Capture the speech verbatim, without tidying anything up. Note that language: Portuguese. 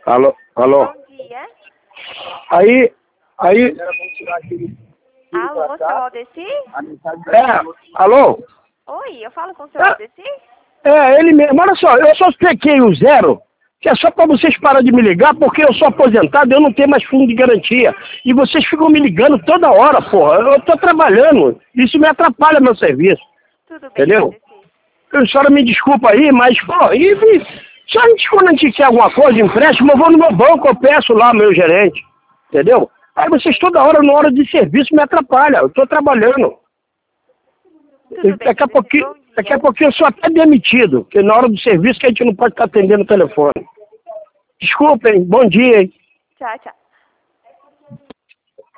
Alô, alô. Bom dia. Aí, aí... Alô, seu Aldeci? É, alô? Oi, eu falo com o seu É, Aldeci? é, ele mesmo. Olha só, eu só expliquei o zero, que é só para vocês pararem de me ligar, porque eu sou aposentado e eu não tenho mais fundo de garantia. E vocês ficam me ligando toda hora, porra. Eu tô trabalhando. Isso me atrapalha meu serviço. Tudo bem, Entendeu? Aldeci. A senhora me desculpa aí, mas, pô, e, e se a gente, quando a gente quer alguma coisa, empréstimo, eu vou no meu banco, eu peço lá, meu gerente. Entendeu? Aí vocês toda hora, na hora de serviço, me atrapalham. Eu tô trabalhando. Tudo bem, Daqui a Aldeci. pouquinho, Bom daqui a dia. pouquinho eu sou até demitido, porque na hora do serviço que a gente não pode estar atendendo o telefone. Desculpem, bom dia, hein? Tchau, tchau.